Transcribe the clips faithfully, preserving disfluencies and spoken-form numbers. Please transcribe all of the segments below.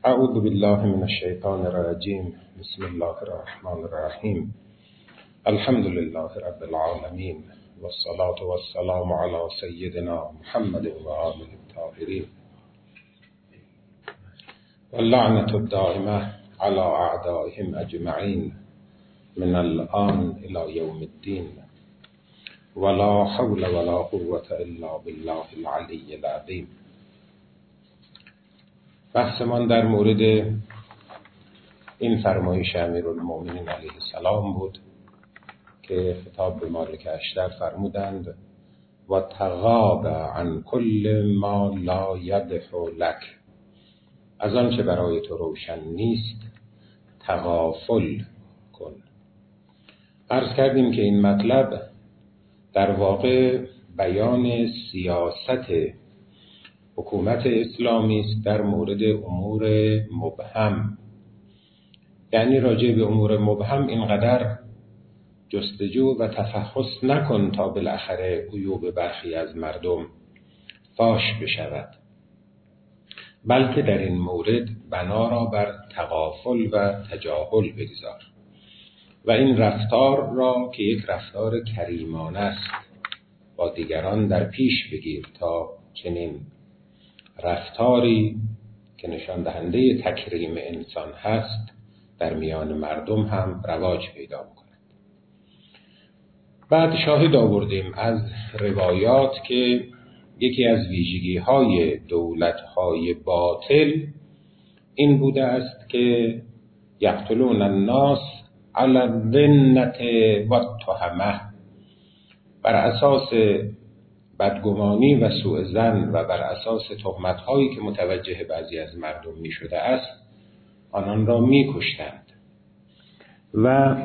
اعوذ بالله من الشیطان الرجیم. بسم الله الرحمن الرحیم. الحمد لله رب العالمین والصلاة والسلام علی سیدنا محمد و آله الطاهرین واللعنة الدائمة على اعدائهم اجمعین من الآن الى یوم الدین ولا حول ولا قوة الا بالله العلی العظیم. بحثمان در مورد این فرمایش امیرالمؤمنین علیه السلام بود که خطاب به مالک اشتر فرمودند و تغاب عن کل ما لا یدح لک، از آن چه برای تو روشن نیست تغافل کن. عرض کردیم که این مطلب در واقع بیان سیاست حکومت اسلامی است در مورد امور مبهم، یعنی راجع به امور مبهم اینقدر جستجو و تفحص نکن تا بالاخره عیوب برخی از مردم فاش بشود، بلکه در این مورد بنا را بر تغافل و تجاهل بگذار و این رفتار را که یک رفتار کریمانه است با دیگران در پیش بگیر تا چنین رفتاری که نشان دهنده تکریم انسان هست در میان مردم هم رواج پیدا بکند. بعد شاهد آوردیم از روایات که یکی از ویژگی های دولت های باطل این بوده است که یقتلون الناس علی الذنة و التهمة، بر اساس بدگمانی و سوء ظن و بر اساس تهمت هایی که متوجه بعضی از مردم می شده است آنان را می کشتند. و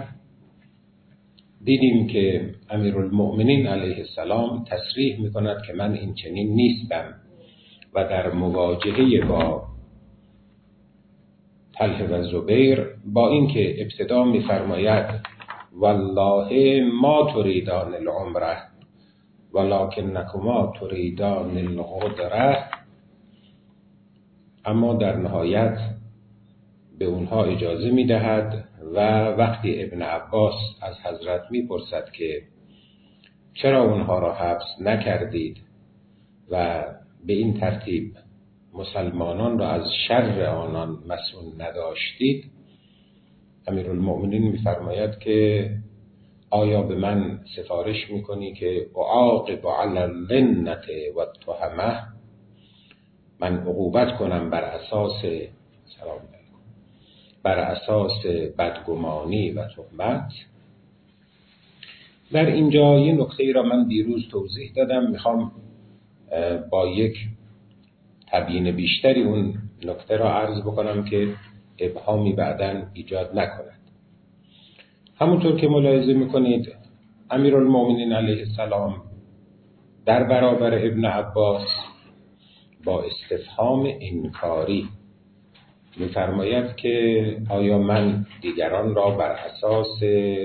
دیدیم که امیرالمؤمنین علیه السلام تصریح می کند که من این چنین نیستم و در مواجهه با طلحه و زبیر با اینکه ابتدا می فرماید والله ما تریدان العمره ولکنکما تریدان الغدره، اما در نهایت به اونها اجازه می دهد و وقتی ابن عباس از حضرت می پرسد که چرا اونها را حبس نکردید و به این ترتیب مسلمانان را از شر آنان مسئول نداشتید، امیرالمؤمنین می فرماید که آیا به من سفارش میکنی که اعاقب علی الذنة و التهمة، من عقوبت کنم بر اساس سلام علیکم بر اساس بدگمانی و تهمت؟ در اینجا یه نکته را من دیروز توضیح دادم، میخوام با یک تبیین بیشتری اون نکته را عرض بکنم که ابهامی بعداً ایجاد نکند. همونطور که ملاحظه میکنید امیرالمؤمنین علیه السلام در برابر ابن عباس با استفهام انکاری میفرماید که آیا من دیگران را بر اساس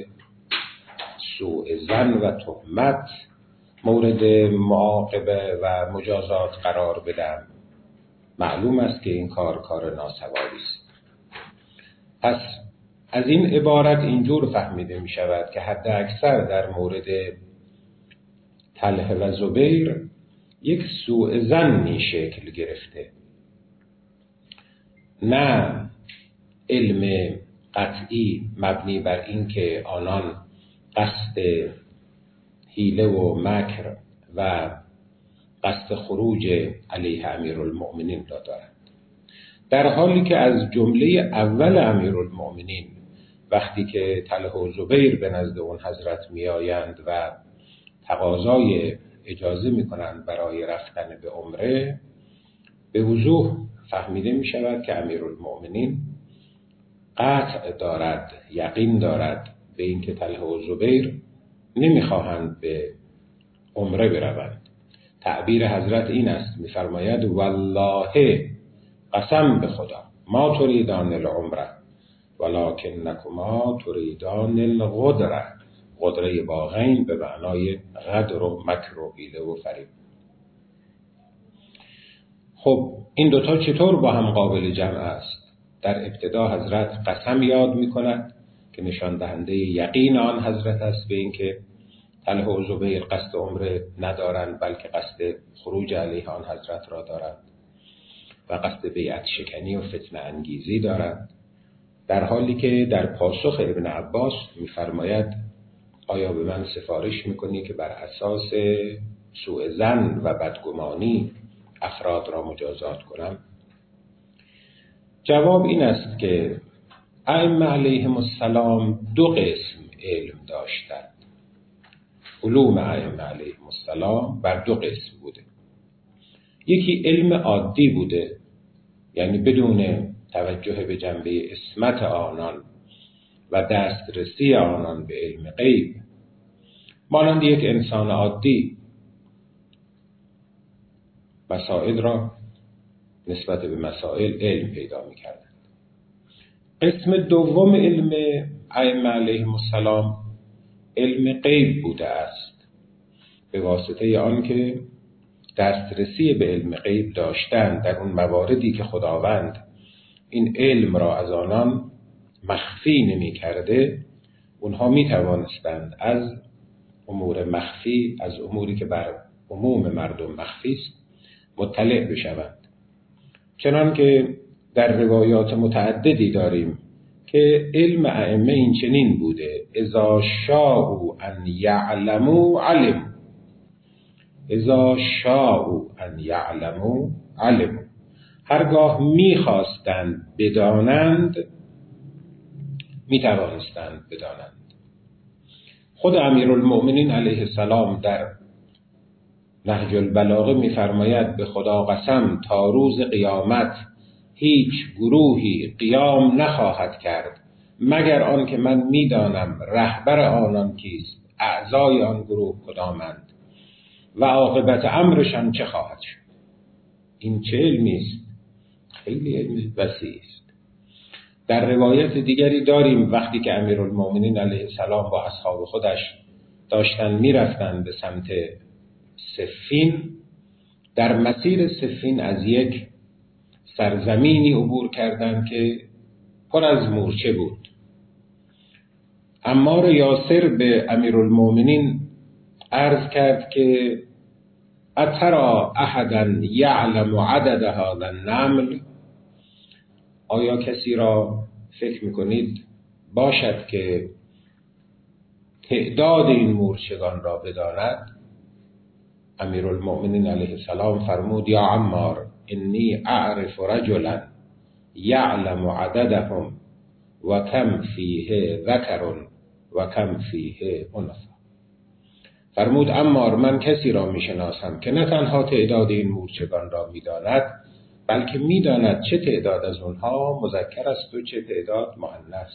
سوء ظن و تهمت مورد معاقبه و مجازات قرار بدم؟ معلوم است که این کار کار ناسوابی است. پس از این عبارت اینجور فهمیده می شود که حد اکثر در مورد طلحه و زبیر یک سوء ظنی شکل گرفته، نه علم قطعی مبنی بر این که آنان قصد حیله و مکر و قصد خروج علیه امیرالمؤمنین را دارند، در حالی که از جمله اول امیرالمؤمنین وقتی که طلحه و زبیر به نزد اون حضرت می آیند و تقاضای اجازه می کنند برای رفتن به عمره، به وضوح فهمیده می شود که امیرالمؤمنین قطع دارد، یقین دارد به این که طلحه و زبیر نمی خواهند به عمره بروند. تعبیر حضرت این است، می فرماید والله قسم به خدا ما تریدان العمره ولکنکما تریدان الغدره، غدره با غین به معنای غدر و مکر و حیله و فریب. خب این دوتا چطور با هم قابل جمع است؟ در ابتدا حضرت قسم یاد می کند که نشان دهنده یقین آن حضرت است به اینکه طلحه و زبیر قصد عمره ندارند بلکه قصد خروج علیه آن حضرت را دارند و قصد بیعت شکنی و فتنه انگیزی دارند، در حالی که در پاسخ ابن عباس می‌فرماید آیا به من سفارش می‌کنی که بر اساس سوء ظن و بدگمانی افراد را مجازات کنم؟ جواب این است که ائمه علیهم السلام دو قسم علم داشتند. علوم ائمه علیهم السلام بر دو قسم بوده. یکی علم عادی بوده، یعنی بدون توجه به جنبه عصمت آنان و دسترسی آنان به علم غیب، مانند یک انسان عادی مسائل را نسبت به مسائل علم پیدا می‌کردند. قسم دوم علم ائمه علیهم السلام علم غیب بوده است، به واسطه آن که دسترسی به علم غیب داشتند در اون مواردی که خداوند این علم را از آنان مخفی نمی کرده، اونها می توانستند از امور مخفی، از اموری که بر عموم مردم مخفی است، مطلع بشوند. چنان که در روایات متعددی داریم که علم ائمه این چنین بوده: اذا شاءوا ان یعلموا علموا، اذا شاءوا ان یعلموا علموا، هرگاه می‌خواستند بدانند می‌توانستند بدانند. خود امیرالمؤمنین علیه السلام در نهج البلاغه می‌فرماید به خدا قسم تا روز قیامت هیچ گروهی قیام نخواهد کرد مگر آن که من می‌دانم رهبر آنان کیست، اعضای آن گروه کدامند و عاقبت امرشان چه خواهد شد. این چه علمی است؟ خیلی علم وسیع است. در روایت دیگری داریم وقتی که امیرالمؤمنین علیه السلام با اصحاب خودش داشتن میرفتن به سمت صفین، در مسیر صفین از یک سرزمینی عبور کردند که پر از مورچه بود. عمار یاسر به امیرالمؤمنین عرض کرد که اترا احدا یعلم عدد هذا النمل، آیا کسی را فکر میکنید باشد که تعداد این مورچگان را بداند؟ امیرالمؤمنین علیه السلام فرمود یا عمار انی اعرف رجلا یعلم عددهم و کم فیه ذکر و کم فیه انثی. فرمود عمار من کسی را میشناسم که نه تنها تعداد این مورچگان را میداند بلکه میداند چه تعداد از اونها مذکر است و چه تعداد مؤنث.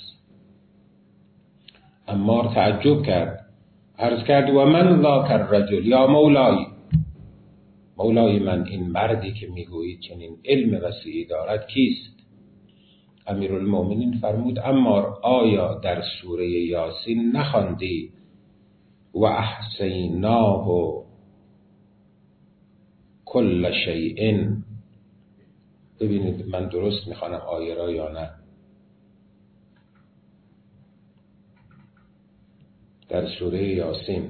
عمار تعجب کرد، عرض کرد و من ذاک الرجل یا مولای، مولای من این مردی که میگویید چنین علم وسیعی دارد کیست؟ امیرالمؤمنین فرمود عمار آیا در سوره یاسین نخواندی و احصیناه کل شیء؟ ببینید من درست میخوانم آیه را یا نه. در سوره یاسین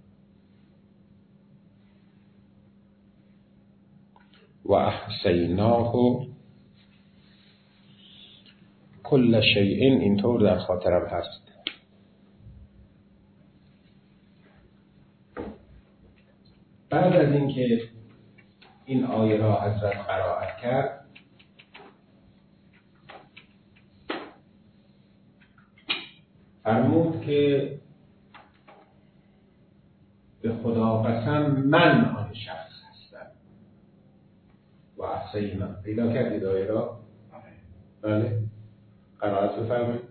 و احصیناه کل شیء، اینطور در خاطرم هست. بعد از اینکه این آیه را حضرت قرائت کرد فرمود که به خدا قسم من آن شخص هستم. و احصینا، پیدا کردید آیه را؟ بله قرائت بفرمایید.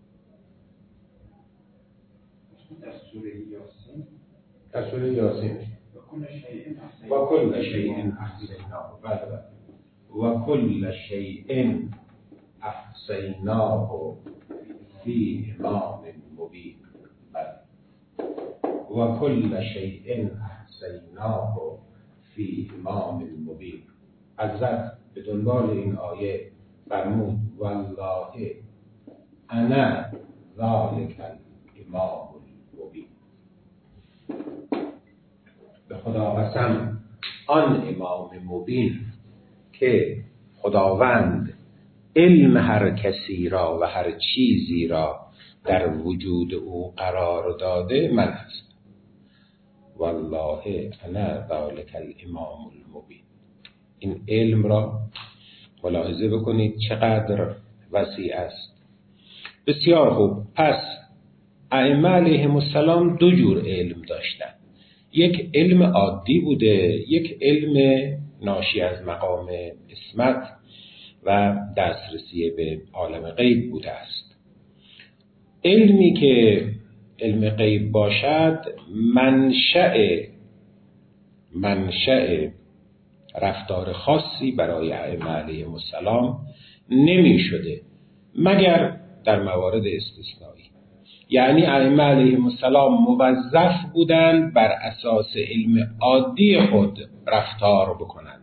در سوره یاسین در سوره یاسین و کل شیء احصیناه، بله بله، و کل شیء احصیناه فی امام مبین، بله، و کل شیء احصیناه فی امام مبین. حضرت به دنبال این آیه فرمود والله انا ذلک الامام المبین. به خدا قسم آن امام مبین که خداوند علم هر کسی را و هر چیزی را در وجود او قرار داده من هستم. والله انا ذلک الامام المبین. این علم را ملاحظه بکنید چقدر وسیع است. بسیار خوب. پس ائمه علیهم السلام دو جور علم داشتند. یک علم عادی بوده، یک علم ناشی از مقام عصمت و دسترسی به عالم غیب بوده است. علمی که علم غیب باشد منشأ منشأ رفتار خاصی برای ائمه علیهم السلام نمی شده مگر در موارد استثنایی. یعنی ائمه علیهم السلام موظف بودند بر اساس علم عادی خود رفتار بکنند.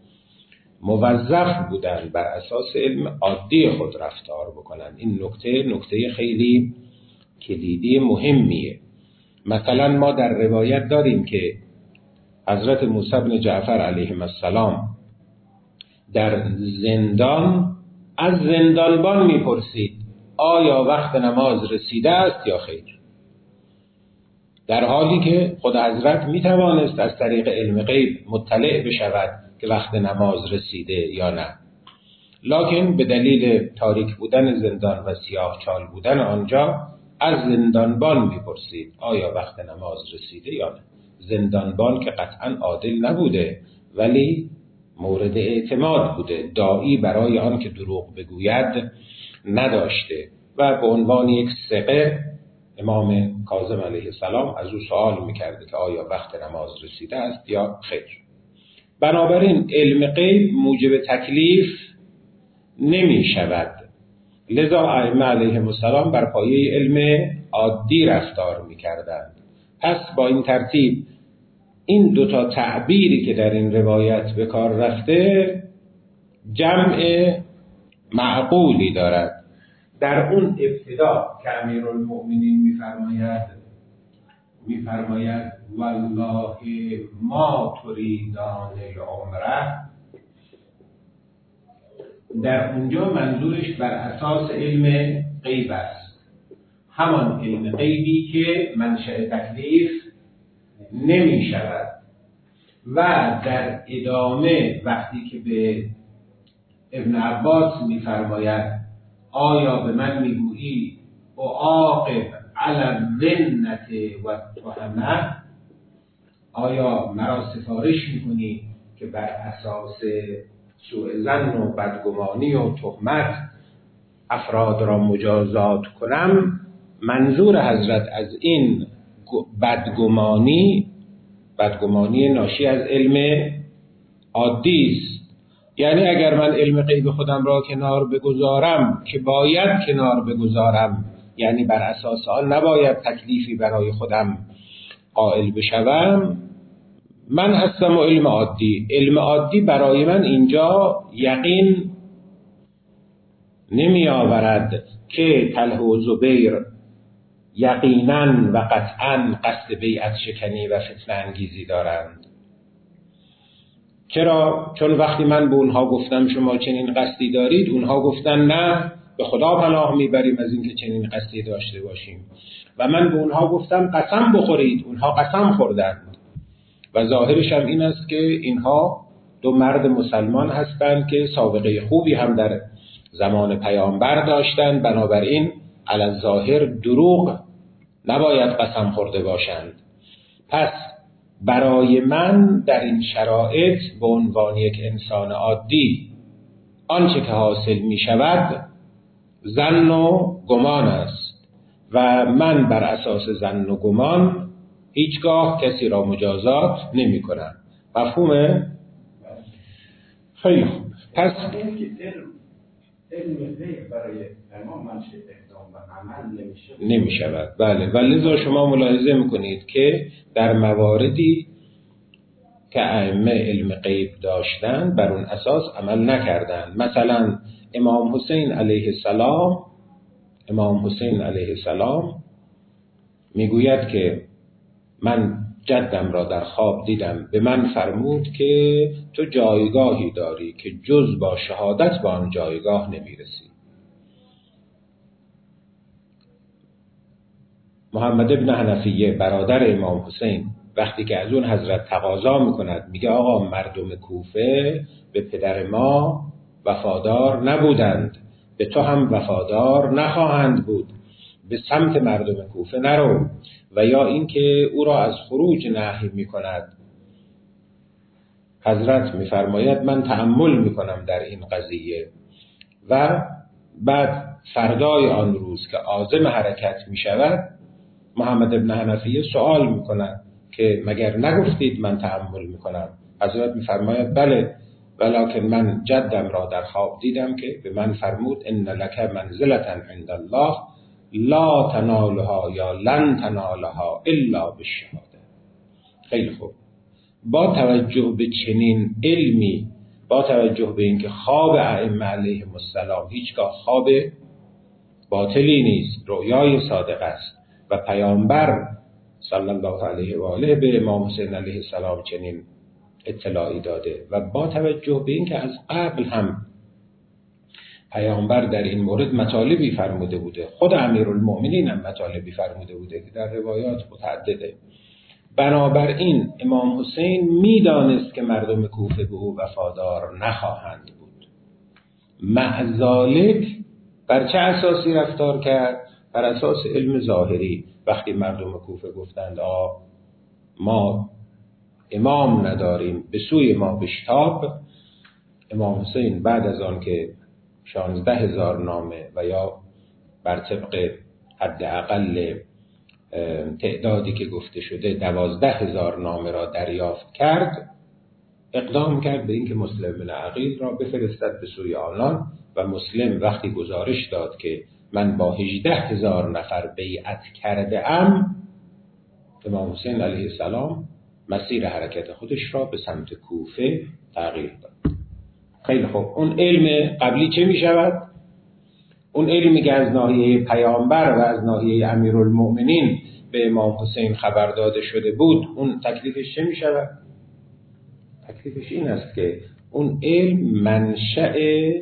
موظف بودند بر اساس علم عادی خود رفتار بکنند. این نکته نکته خیلی کلیدی مهمیه. مثلا ما در روایت داریم که حضرت موسی بن جعفر علیهم السلام در زندان از زندانبان میپرسید آیا وقت نماز رسیده است یا خیر، در حالی که خود حضرت میتوانست از طریق علم غیب مطلع بشود که وقت نماز رسیده یا نه، لکن به دلیل تاریک بودن زندان و سیاه چال بودن آنجا از زندانبان میپرسید آیا وقت نماز رسیده یا نه. زندانبان که قطعا عادل نبوده ولی مورد اعتماد بوده، داعی برای آن که دروغ بگوید نداشته و به عنوان یک ثقه امام کاظم علیه السلام از او سوال میکرده که آیا وقت نماز رسیده است یا خیر. بنابراین علم غیب موجب تکلیف نمی شود، لذا ائمه علیهم السلام بر پایه علم عادی رفتار میکردند. پس با این ترتیب این دوتا تعبیری که در این روایت به کار رفته جمع معقولی دارد. در اون ابتدا که امیرالمؤمنین میفرماید میفرماید والله ما تریدان العمره، در اونجا منظورش بر اساس علم غیب است، همان علم غیبی که منشأ تکلیف نمی شود. و در ادامه وقتی که به ابن عباس میفرماید آیا به من میگویی اعاقب علی الذنة و التهمة، آیا مرا سفارش میکنی که بر اساس سوء ظن و بدگمانی و تهمت افراد را مجازات کنم؟ منظور حضرت از این بدگمانی بدگمانی ناشی از علم عادی است. یعنی اگر من علم غیب خودم را کنار بگذارم که باید کنار بگذارم، یعنی بر اساس آن نباید تکلیفی برای خودم قائل بشوم، من هستم و علم عادی. علم عادی برای من اینجا یقین نمی آورد که طلحه و زبیر یقینا و قطعا قصد بیعت شکنی و فتنه انگیزی دارند. چرا؟ چون وقتی من به اونها گفتم شما چنین قصدی دارید، اونها گفتن نه، به خدا پناه میبریم از اینکه چنین قصدی داشته باشیم. و من به اونها گفتم قسم بخورید، اونها قسم خوردند. و ظاهرش هم این است که اینها دو مرد مسلمان هستند که سابقه خوبی هم در زمان پیامبر داشتند، بنابراین علی الظاهر دروغ نباید قسم خورده باشند. پس برای من در این شرایط به عنوان یک انسان عادی آنچه که حاصل می شود ظن و گمان است و من بر اساس ظن و گمان هیچگاه کسی را مجازات نمی کنم. مفهومه؟ خیلی خوب. پس علم غیب برای امام منشأ اقدام و عمل نمیشه نمیشود. بله، ولی لذا شما ملاحظه میکنید که در مواردی که ائمه علم غیب داشتن بر اون اساس عمل نکردن. مثلا امام حسین علیه السلام امام حسین علیه السلام میگوید که من جدم را در خواب دیدم، به من فرمود که تو جایگاهی داری که جز با شهادت به آن جایگاه نمیرسی. محمد ابن حنفیه برادر امام حسین وقتی که از اون حضرت تقاضا میکند، میگه آقا مردم کوفه به پدر ما وفادار نبودند، به تو هم وفادار نخواهند بود، به سمت مردم کوفه نرو. و یا اینکه او را از خروج نهی میکند. حضرت میفرماید من تأمل میکنم در این قضیه. و بعد فردای آن روز که عازم حرکت میشود، محمد ابن حنفیه سوال میکند که مگر نگفتید من تأمل میکنم؟ حضرت میفرماید بله، ولکن من جدم را در خواب دیدم که به من فرمود ان لک منزلة عند الله لا تنالها یا لن تنالها الا بالشهاده. خیلی خوب. با توجه به چنین علمی، با توجه به اینکه خواب ائمه علیهم السلام هیچگاه خواب باطلی نیست، رویای صادق است و پیامبر صلی الله علیه و آله به امام حسین علیه السلام چنین اطلاعی داده و با توجه به اینکه از قبل هم پیامبر در این مورد مطالبی فرموده بوده، خود امیرالمؤمنین هم مطالبی فرموده بوده که در روایات متعدده. بنابراین امام حسین میدانست که مردم کوفه به او وفادار نخواهند بود. مع ذالک بر چه اساسی رفتار کرد؟ بر اساس علم ظاهری. وقتی مردم کوفه گفتند آ ما امام نداریم، به سوی ما بشتاب، امام حسین بعد از آن که شانزده هزار نامه و یا بر طبق حداقل تعدادی که گفته شده دوازده هزار نامه را دریافت کرد، اقدام کرد به اینکه مسلم بن عقیل را بفرستد به سوی آنان و مسلم وقتی گزارش داد که من با هجده هزار نفر بیعت کرده ام، امام حسین علیه السلام مسیر حرکت خودش را به سمت کوفه تغییر داد. خیلی خوب. اون علم قبلی چه می شود؟ اون علمی که از ناحیه پیامبر و از ناحیه امیرالمؤمنین به امام حسین خبر داده شده بود، اون تکلیفش چه می شود؟ تکلیفش این است که اون علم منشأ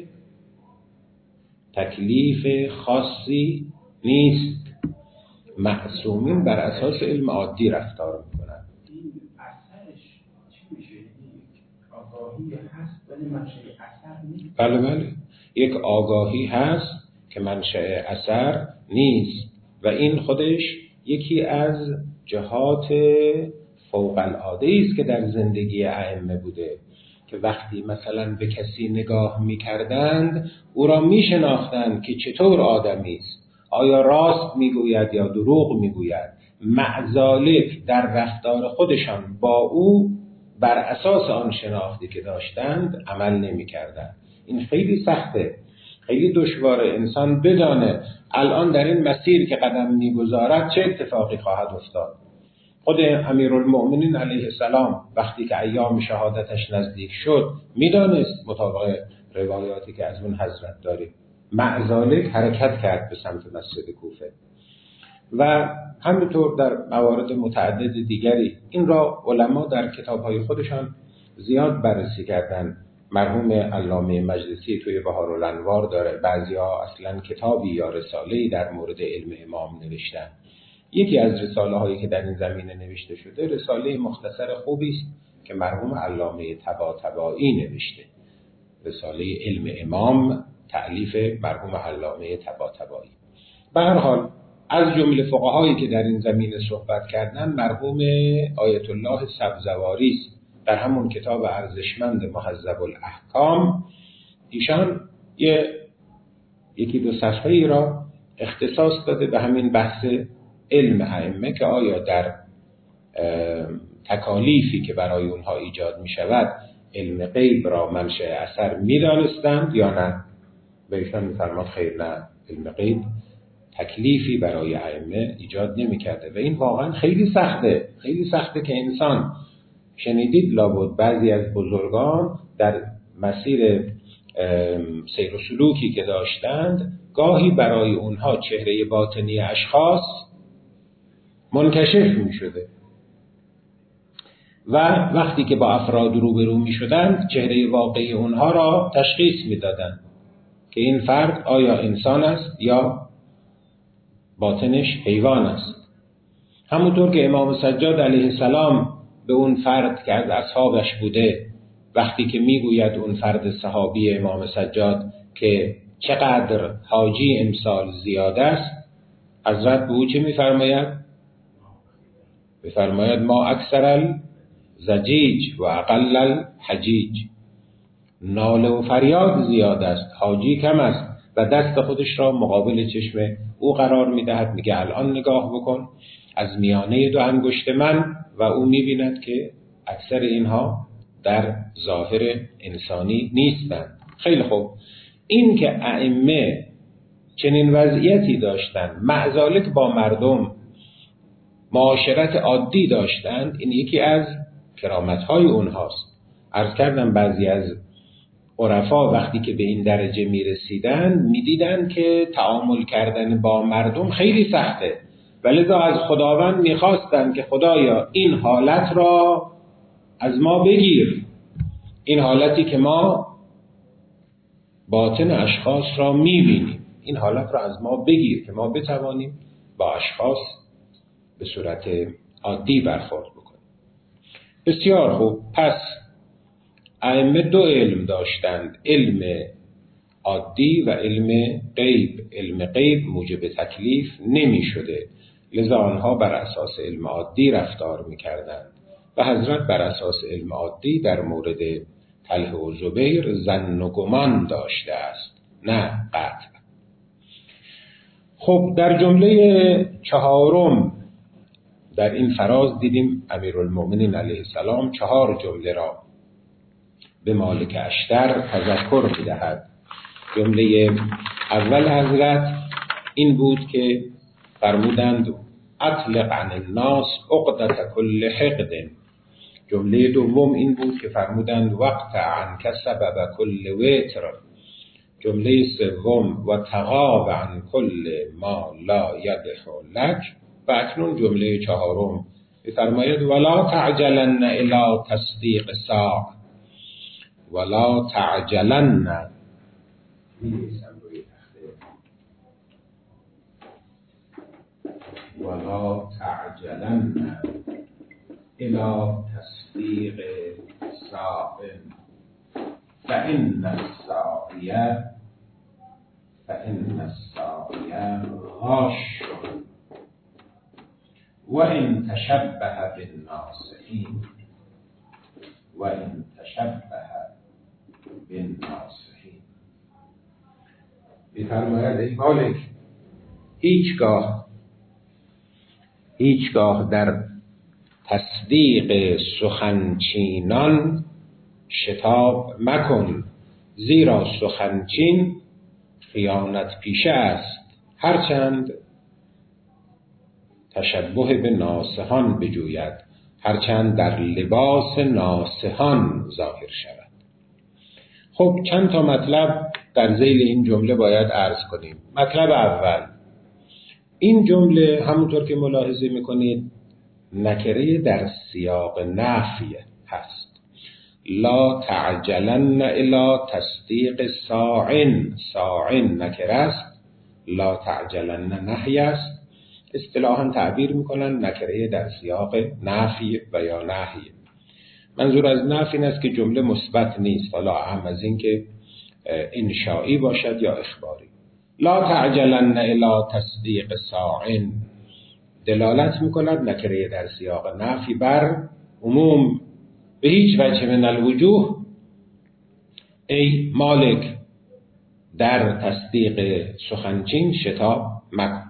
تکلیف خاصی نیست. معصومین بر اساس علم عادی رفتار میکنند. این اثرش چی میشه؟ آگاهی هست ولی منشأ اثر نیست. بله بله، یک آگاهی هست که منشأ اثر نیست و این خودش یکی از جهات فوق العاده است که در زندگی ائمه بوده که وقتی مثلا به کسی نگاه می‌کردند او را می‌شناختند که چطور آدمی است، آیا راست میگوید یا دروغ میگوید. مع ذالک در رفتار خودشان با او بر اساس آن شناختی که داشتند عمل نمی‌کردند. این خیلی سخته، خیلی دشواره انسان بدانه الان در این مسیر که قدم می‌گذارد چه اتفاقی خواهد افتاد. خود امیرالمؤمنین علیه السلام وقتی که ایام شهادتش نزدیک شد میدانست مطابق روایاتی که از اون حضرت داریم، مع ذالک حرکت کرد به سمت مسجد کوفه و همینطور در موارد متعدد دیگری. این را علما در کتاب‌های خودشان زیاد بررسی کردند. مرحوم علامه مجلسی توی بهارالانوار داره، بعضیا اصلا کتابی یا رساله‌ای در مورد علم امام نوشتن. یکی از رساله هایی که در این زمینه نوشته شده رساله مختصر خوبی است که مرحوم علامه طباطبایی نوشته، رساله علم امام، تألیف مرحوم علامه طباطبایی. به هر حال از جمله فقهایی که در این زمینه صحبت کردن مرحوم آیت الله سبزواری است. در همون کتاب ارزشمند مهذب الاحکام ایشان یه یکی دو صفحه‌ای را اختصاص داده به همین بحث علم ائمه که آیا در تکالیفی که برای اونها ایجاد می شود علم غیب را منشأ اثر می دانستند یا نه. به ایشان می فرماد خیر، نه، علم غیب تکلیفی برای ائمه ایجاد نمی کرده و این واقعا خیلی سخته. خیلی سخته که انسان، شنیدید لابد بعضی از بزرگان در مسیر سیر و سلوکی که داشتند گاهی برای اونها چهره باطنی اشخاص منکشف می شده و وقتی که با افراد روبرو می شدند چهره واقعی اونها را تشخیص می دادند که این فرد آیا انسان است یا باطنش حیوان است. همونطور که امام سجاد علیه السلام به اون فرد که از اصحابش بوده وقتی که میگوید اون فرد صحابی امام سجاد که چقدر حاجی امسال زیاد است، حضرت به او چه میفرماید؟ میفرماید ما اکثر الزجیج و اقل الحجیج، ناله و فریاد زیاد است، حاجی کم است و دست خودش را مقابل چشم او قرار میدهد، میگه الان نگاه بکن از میانه دو انگشت من و او میبیند که اکثر اینها در ظاهر انسانی نیستند. خیلی خوب، این که ائمه چنین وضعیتی داشتند، معزالک با مردم معاشرت عادی داشتند، این یکی از کرامت‌های اونهاست. عرض کردم بعضی از عرفا وقتی که به این درجه میرسیدن میدیدن که تعامل کردن با مردم خیلی سخته، ولذا از خداوند میخواستن که خدایا این حالت را از ما بگیر، این حالتی که ما باطن اشخاص را میبینیم این حالت را از ما بگیر که ما بتوانیم با اشخاص به صورت عادی برخورد بکنیم. بسیار خوب، پس ائمه دو علم داشتند، علم عادی و علم غیب. علم غیب موجب تکلیف نمی شده، لذا آنها بر اساس علم عادی رفتار می کردند و حضرت بر اساس علم عادی در مورد طلحه و زبیر ظن و گمان داشته است، نه قطع. خب در جمله چهارم در این فراز دیدیم امیرالمؤمنین علیه السلام چهار جمله را به مالک اشتر تذکر می‌دهد. جمله اول حضرت این بود که فرمودند اطلق عن الناس عقدة کل حقد. جمله دوم این بود که فرمودند وقت عنک سبب کل وتر. جمله سوم و تغاب عن کل ما لا یدح لک. و اکنون جمله چهارم فرماید ولا تعجلن الی تصدیق ساع ولا تعجلن ولا تعجلن الى تصدیق ساع فإن الساعیه فإن الساعیه غاش وإن تشبه بالناصحین وإن تشبه بالناصحین. می‌فرماید ای مالک، هیچگاه هیچگاه در تصدیق سخنچینان شتاب مکن، زیرا سخنچین خیانت پیشه است، هرچند تشبه به ناصحان بجوید، هرچند در لباس ناصحان ظاهر شود. خب چند تا مطلب در ذیل این جمله باید عرض کنیم. مطلب اول، این جمله همونطور که ملاحظه میکنید نکره در سیاق نفی هست. لا تعجلن الی تصدیق ساعن. ساعن نکره است، لا تعجلن نهی است. اصطلاحاً تعبیر میکنن نکره در سیاق نفی و یا نهی. منظور از نفی این است که جمله مثبت نیست، حالا اهم از این که انشائی باشد یا اخباری. لا تعجلن الی تصدیق ساعن دلالت میکند نکره در سیاق نفی بر عموم. به هیچ وجه من الوجوه ای مالک در تصدیق سخنچین شتاب مکن.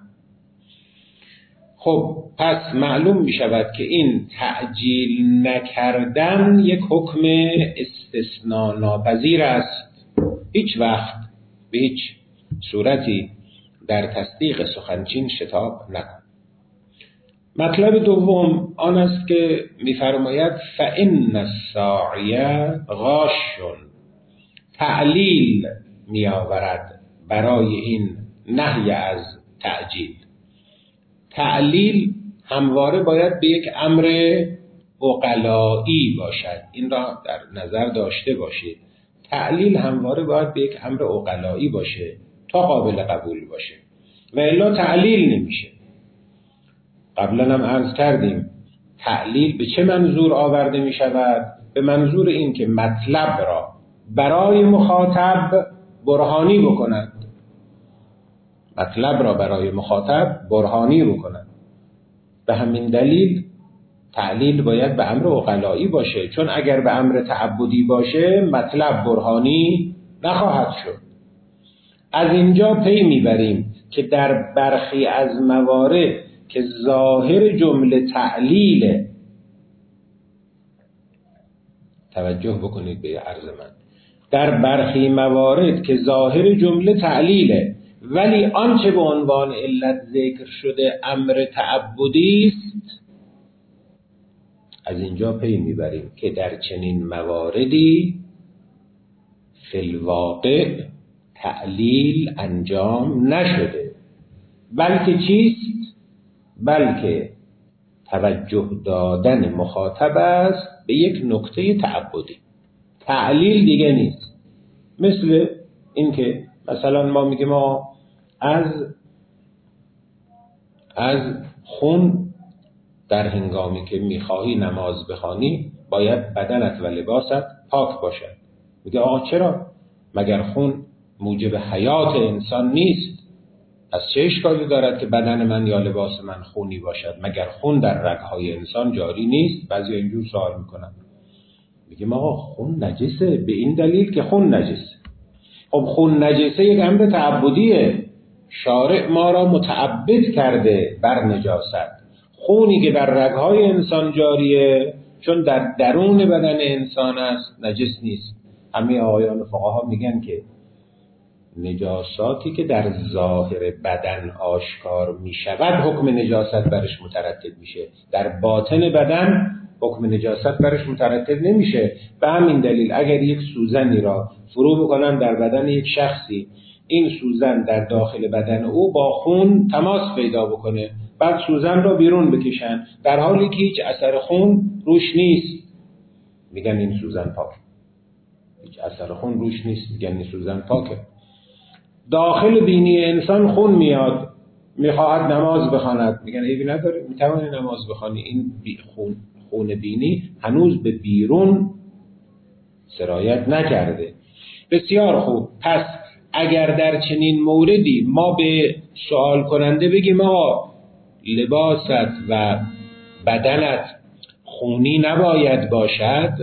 خب پس معلوم می شود که این تعجیل نکردن یک حکم استثناء ناپذیر است. هیچ وقت به هیچ صورتی در تصدیق سخنچین شتاب نکن. مطلب دوم آن است که می فرماید فإن الساعیه غاش. تعلیل می آورد برای این نهی از تعجیل. تعلیل همواره باید به یک امر عقلایی باشد. این را در نظر داشته باشید. تعلیل همواره باید به یک امر عقلایی باشه تا قابل قبول باشه و الا تعلیل نمیشه. قبلا هم عرض کردیم تعلیل به چه منظور آورده می شود؟ به منظور این که مطلب را برای مخاطب برهانی بکند. مطلب را برای مخاطب برهانی بکند. به همین دلیل تعلیل باید به امر عقلایی باشه، چون اگر به امر تعبدی باشه مطلب برهانی نخواهد شد. از اینجا پی میبریم که در برخی از موارد که ظاهر جمله تعلیل، توجه بکنید به عرض من، در برخی موارد که ظاهر جمله تعلیله ولی آنچه به عنوان علت ذکر شده امر تعبدی است، از اینجا پی میبریم که در چنین مواردی فی الواقع تعلیل انجام نشده، بلکه چیست؟ بلکه توجه دادن مخاطب است به یک نکته تعبدی. تعلیل دیگه نیست. مثل اینکه مثلا ما میگیم ما از از خون در هنگامی که میخواهی نماز بخوانی باید بدنت و لباست پاک باشد. میگه آقا چرا؟ مگر خون موجب حیات انسان نیست؟ از چه اشکالی دارد که بدن من یا لباس من خونی باشد؟ مگر خون در رگهای انسان جاری نیست؟ بعضی اینجور سوال میکنن. میگیم آقا خون نجسه به این دلیل که خون نجسه. خب خون نجسه یک امر تعبدیه. شارع ما را متعبد کرده بر نجاست. خونی که در رگهای انسان جاریه چون در درون بدن انسان است نجس نیست. همه آقایان فقها میگن که نجاساتی که در ظاهر بدن آشکار میشود حکم نجاست برش مترتب میشه، در باطن بدن حکم نجاست برش مترتب نمیشه. به همین دلیل اگر یک سوزنی را فرو بکنن در بدن یک شخصی، این سوزن در داخل بدن او با خون تماس پیدا بکنه، بعد سوزن را بیرون بکشن در حالی که هیچ اثر خون روش نیست، میگن این سوزن پاک. هیچ اثر خون روش نیست، میگن این سوزن پاکه. داخل بینی انسان خون میاد، میخواهد نماز بخواند، میگن عیبی نداره، میتوانی نماز بخوانی. این بی خون خون بینی هنوز به بیرون سرایت نکرده. بسیار خوب. پس اگر در چنین موردی ما به سوال کننده بگیم آقا لباست و بدنت خونی نباید باشد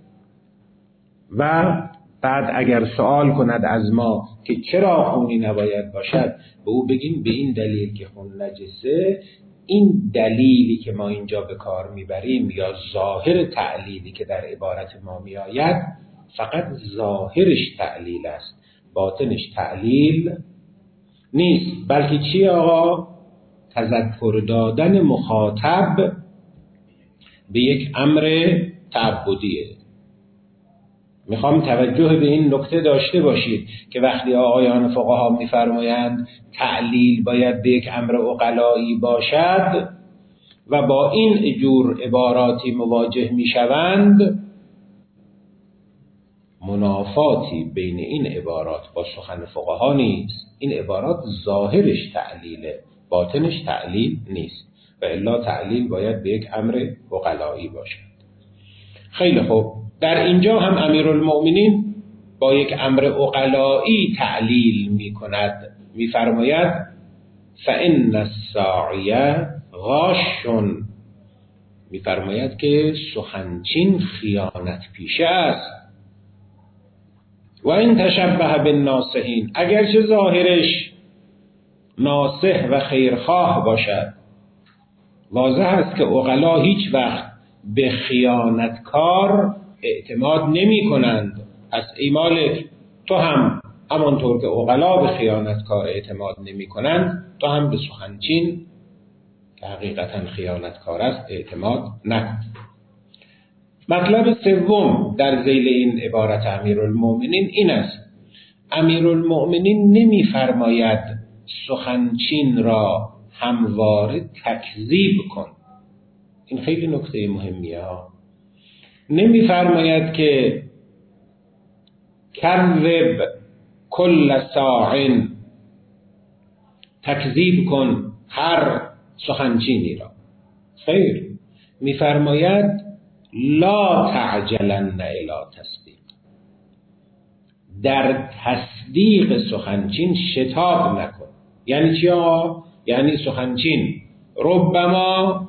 و بعد اگر سوال کند از ما که چرا خونی نباید باشد، به او بگیم به این دلیل که خون نجسه، این دلیلی که ما اینجا به کار میبریم یا ظاهر تعلیلی که در عبارت ما میآید فقط ظاهرش تعلیل است، باطنش تعلیل نیست. بلکه چی آقا؟ تذکر دادن مخاطب به یک امر تعبدیه. میخوام توجه به این نکته داشته باشید که وقتی آقایان فقها میفرمایند تعلیل باید به یک امر عقلایی باشد و با این جور عباراتی مواجه میشوند، منافاتی بین این عبارات با سخن فقها نیست. این عبارات ظاهرش تعلیله، باطنش تعلیل نیست و الا تعلیل باید به یک امر عقلایی باشد. خیلی خوب. در اینجا هم امیرالمؤمنین با یک امر عقلایی تعلیل می کند، می فرماید فإن الساعی غاش، می فرماید که سخنچین خیانت پیشه است. و این تشبه بالناصحین، اگرچه ظاهرش ناصح و خیرخواه باشد، واضح است که عقلا هیچ وقت به خیانتکار اعتماد نمی کنند. از ای مالک تو هم همانطور که عقلا به خیانتکار اعتماد نمی کنند، تو هم به سخنچین که حقیقتا خیانتکار است اعتماد نکن. مطلب سوم در ذیل این عبارت امیرالمؤمنین این است: امیرالمؤمنین نمی‌فرماید سخنچین را همواره تکذیب کن. این خیلی نکته مهمیه ها. نمی‌فرماید که کذب کل ساعٍ، تکذیب کن هر سخنچینی را. خیر، می‌فرماید لا تعجلن الی تصدیق، در تصدیق سخنچین شتاب نکن. یعنی چی آقا؟ یعنی سخنچین ربما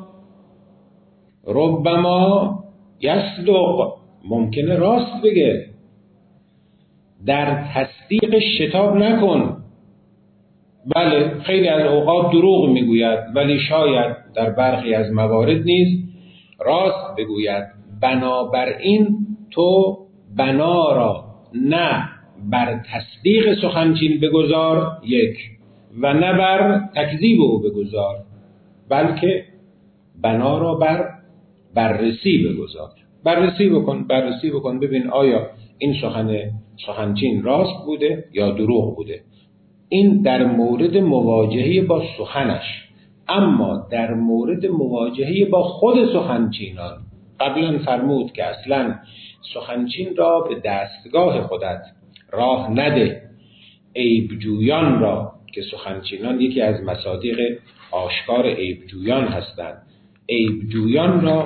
ربما یصدق، ممکنه راست بگه، در تصدیق شتاب نکن. بله، خیلی از اوقات دروغ میگوید، ولی شاید در برخی از موارد نیز راست بگوید. بنابراین تو بنا را نه بر تصدیق سخنچین بگذار یک، و نه بر تکذیب او بگذار، بلکه بنا را بر بررسی بگذار. بررسی بکن بررسی بکن ببین آیا این سخن سخنچین راست بوده یا دروغ بوده. این در مورد مواجهه با سخنش. اما در مورد مواجهه با خود سخنچینان قبلا فرمود که اصلا سخنچین را به دستگاه خودت راه نده. عیبجویان را، که سخنچینان یکی از مصادیق آشکار عیبجویان هستند، عیبجویان را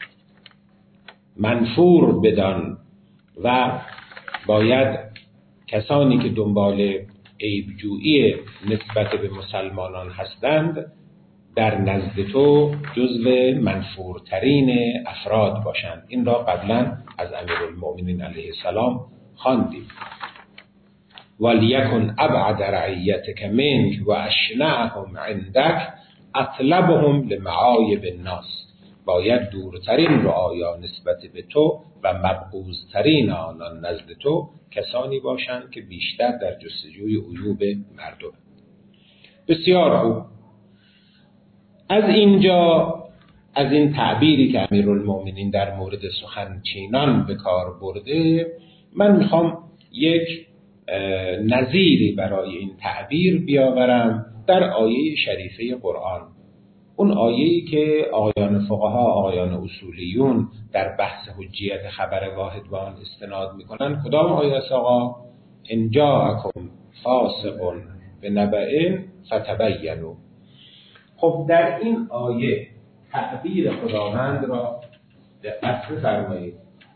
منفور بدان و باید کسانی که دنبال عیبجویی نسبت به مسلمانان هستند در نزد تو جزو منفورترین افراد باشند. این را قبلا از امیرالمؤمنین علیه السلام خواندیم. وَلْيَكُنْ أَبْعَدَ رَعِيَّتِكَ مِنْكَ وَأَشْنَعَهُمْ عِنْدَكَ أَطْلَبُهُمْ لِمَعَایِبِ النَّاسِ، باید دورترین رعایا نسبت به تو و مبغوضترین آنان نزد تو کسانی باشند که بیشتر در جستجوی عیوب مردم. بسیار خوب. از اینجا، از این تعبیری که امیرالمؤمنین در مورد سخنچینان به کار برده، من میخوام یک نظیری برای این تعبیر بیاورم در آیه شریفه قرآن. اون آیه‌ای که آقایان فقها، آقایان اصولیون در بحث حجیت خبر واحد به آن استناد میکنن. کدام آیه است آقا؟ ان جاءکم فاسق بنبأ فتبینوا. خب در این آیه تعبیر خداوند را دقت بفرمایید.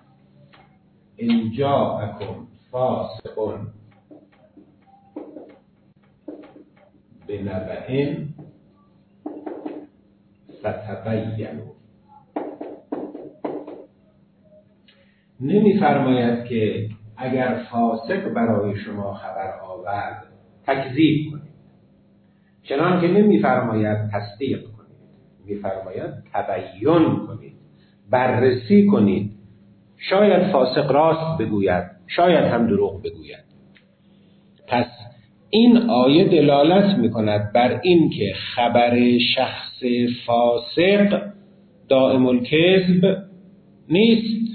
ان جاءکم فاسق بنبأ فتبینوا. نمی فرماید که اگر فاسق برای شما خبر آورد تکذیب کنید، چنان که نمی فرماید تصدیق کنید، می فرماید تبیین کنید، بررسی کنید. شاید فاسق راست بگوید، شاید هم دروغ بگوید. پس این آیه دلالت می کند بر این که خبر شخص فاسق دائم الکذب نیست،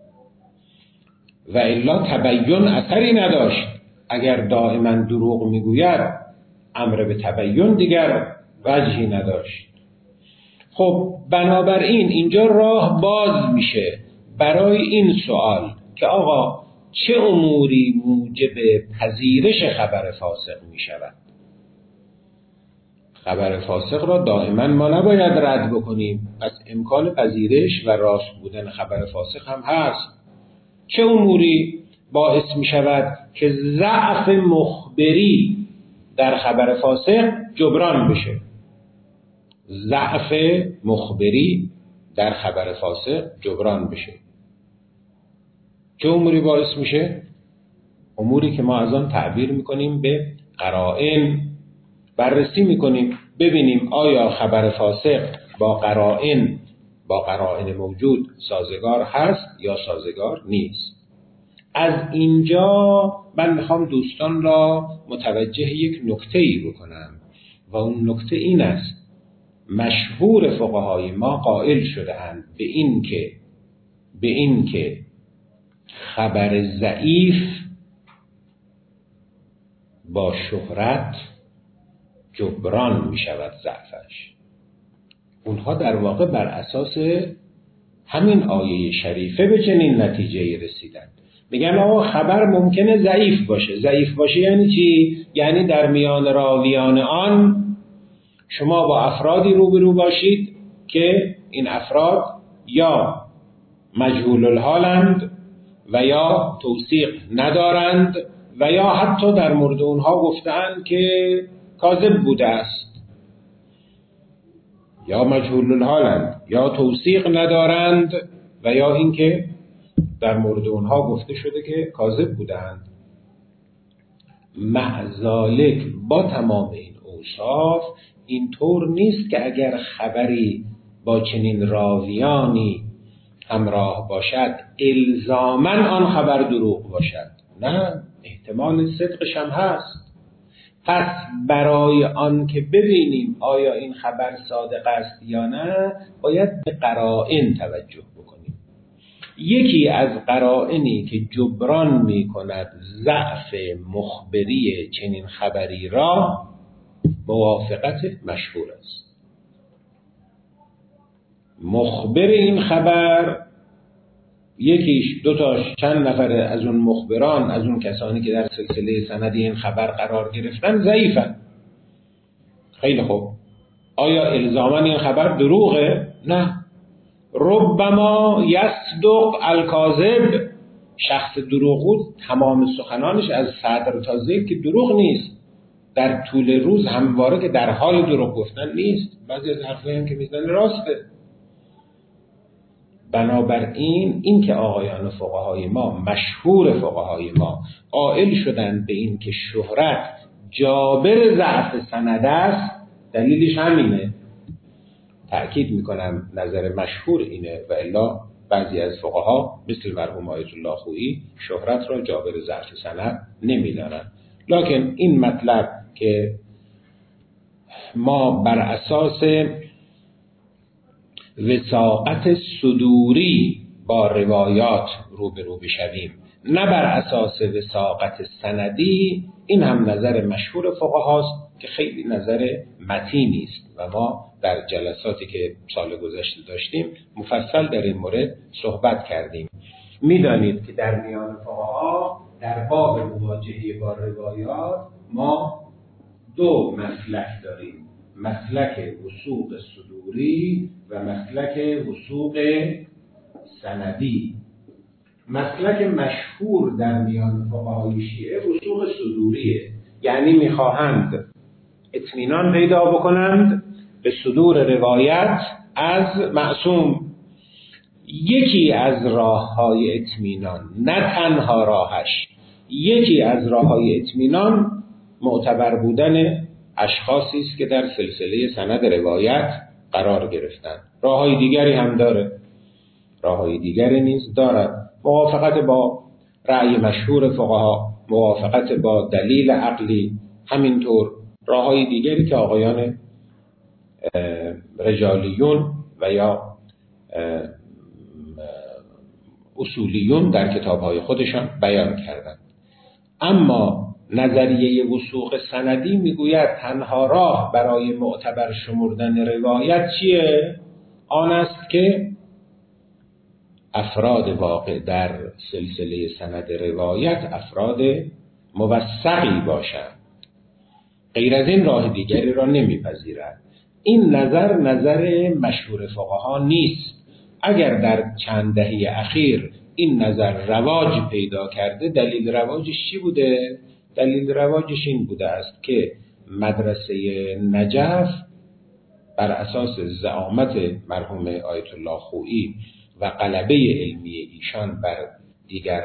و الا تبیین اثری نداشت. اگر دائما دروغ می گوید امر به تبیین دیگر وجهی نداشت. خب بنابراین اینجا راه باز میشه برای این سوال که آقا چه اموری موجب پذیرش خبر فاسق می شود؟ خبر فاسق را دائما ما نباید رد بکنیم، پس امکان پذیرش و راست بودن خبر فاسق هم هست. چه اموری باعث می شود که ضعف مخبری در خبر فاسق جبران بشه؟ ضعف مخبری در خبر فاسق جبران بشه. چه اموری باعث میشه؟ اموری که ما از آن تعبیر میکنیم به قرائن. بررسی میکنیم ببینیم آیا خبر فاسق با قرائن با قرائن موجود سازگار هست یا سازگار نیست. از اینجا من میخوام دوستان را متوجه یک نکته‌ای بکنم و اون نکته این است: مشهور فقهای ما قائل شده‌اند به این که به این که خبر ضعیف با شهرت جبران می شود ضعفش. اونها در واقع بر اساس همین آیه شریفه به چنین نتیجه رسیدن. میگن آقا خبر ممکنه ضعیف باشه. ضعیف باشه یعنی چی؟ یعنی در میان راویان آن شما با افرادی روبرو باشید که این افراد یا مجهول الحالند و یا توثیق ندارند و یا حتی در مورد اونها گفتند که کاذب بوده است، یا مجهول الحالند یا توثیق ندارند و یا اینکه در مورد اونها گفته شده که کاذب بودند. معذالک با تمام این اوصاف اینطور نیست که اگر خبری با چنین راویانی همراه باشد الزاماً آن خبر دروغ باشد. نه، احتمال صدقش هم هست. پس برای آن که ببینیم آیا این خبر صادق است یا نه باید به قرائن توجه بکنیم. یکی از قرائنی که جبران می کند ضعف مخبری چنین خبری را موافقت مشهور است. مخبر این خبر یکیش دوتاش چند نفر از اون مخبران، از اون کسانی که در سلسله سندی این خبر قرار گرفتن ضعیفن. خیلی خوب، آیا الزاما این خبر دروغه؟ نه. ربما یصدق الکاذب، شخص دروغگو تمام سخنانش از صدر تا ذیل که دروغ نیست، در طول روز همواره که در حال دروغ گفتن نیست، بعضی از حرفایی هم که میزنه راسته. بنابراین این که آقایان فقهای ما، مشهور فقهای ما قائل شدند به این که شهرت جابر ضعف سند است، دلیلش همینه. تأکید میکنم نظر مشهور اینه و الا بعضی از فقها مثل مرحوم آیت الله خویی شهرت را جابر ضعف سند نمیدانند. لکن این مطلب که ما بر اساس وثاقت صدوری با روایات روبرو بشویم نه بر اساس وثاقت سندی، این هم نظر مشهور فقهاست که خیلی نظر متینی است و ما در جلساتی که سال گذشته داشتیم مفصل در این مورد صحبت کردیم. میدانید که در میان فقها در باب مواجهه با روایات ما دو مسلک داریم: مسلک وثوق صدوری و مسلک وثوق سندی. مسلک مشهور در میان فقهای شیعه وثوق صدوریه، یعنی میخواهند اطمینان پیدا بکنند به صدور روایت از معصوم. یکی از راه‌های اطمینان، نه تنها راهش، یکی از راه‌های اطمینان معتبر بودن اشخاصی است که در سلسله سند روایت قرار گرفتند. راه‌های دیگری هم داره، راه‌های دیگری نیز دارد. موافقت با رأی مشهور فقها، موافقت با دلیل عقلی، همینطور راه‌های دیگری که آقایان رجالیون و یا اصولیون در کتاب‌های خودشان بیان کردند. اما نظریه وثوق سندی میگوید تنها راه برای معتبر شمردن روایت چیه؟ آن است که افراد واقع در سلسله سند روایت افراد موثقی باشند. غیر از این راه دیگری را نمیپذیرد. این نظر نظر مشهور فقها نیست. اگر در چند دهه اخیر این نظر رواج پیدا کرده، دلیل رواجش چی بوده؟ دلیل رواجش این بوده است که مدرسه نجف بر اساس زعامت مرحوم آیت الله خویی و غلبه علمی ایشان بر دیگر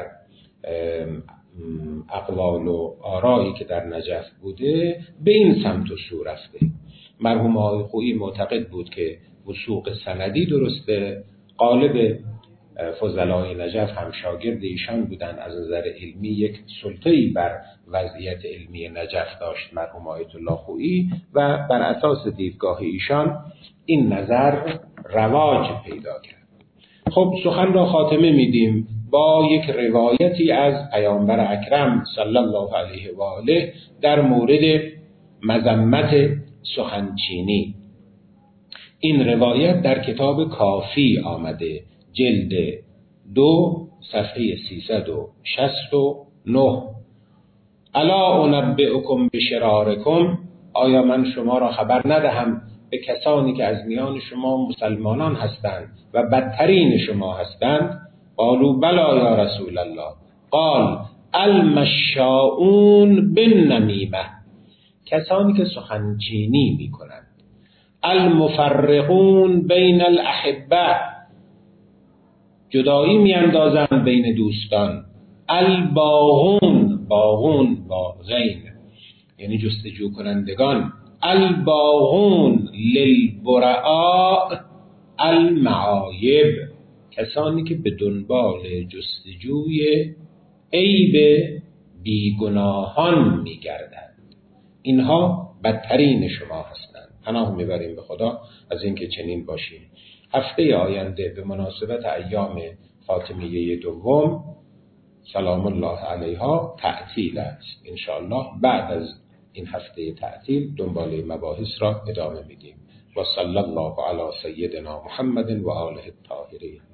اقوال و آرایی که در نجف بوده به این سمت و سو رفته. مرحوم آقای خویی معتقد بود که وثوق سندی درسته. غالب فضلای نجف هم شاگرد ایشان بودن، از نظر علمی یک سلطه‌ای بر وضعیت علمی نجف داشت مرحوم آیت الله خویی و بر اساس دیدگاه ایشان این نظر رواج پیدا کرد. خب سخن را خاتمه میدیم با یک روایتی از پیامبر اکرم صلی الله علیه و آله در مورد مذمت سخنچینی. این روایت در کتاب کافی آمده، جلد دو صفحه سیصد و شصت و نه. الا انبئکم بشرارکم، آیا من شما را خبر ندهم به کسانی که از میان شما مسلمانان هستند و بدترین شما هستند؟ قالوا بلا یا رسول الله. قال المشاؤون بالنمیمه، کسانی که سخنچینی می کنند. المفرقون بین الاحبه، جدایی می اندازند بین دوستان. الباغون، باغون با غین یعنی جستجو کنندگان. الباغون للبرعاء المعایب، کسانی که به دنبال جستجوی عیب بیگناهان می گردند. اینها بدترین شما هستند. پناه میبریم به خدا از اینکه چنین باشیم. هفته آینده به مناسبت ایام فاطمیه دوم سلام الله علیها تعطیل است. انشاءالله بعد از این هفته تعطیل دنباله مباحث را ادامه میدیم. و صلی الله علی سیدنا محمد و آله الطاهرین.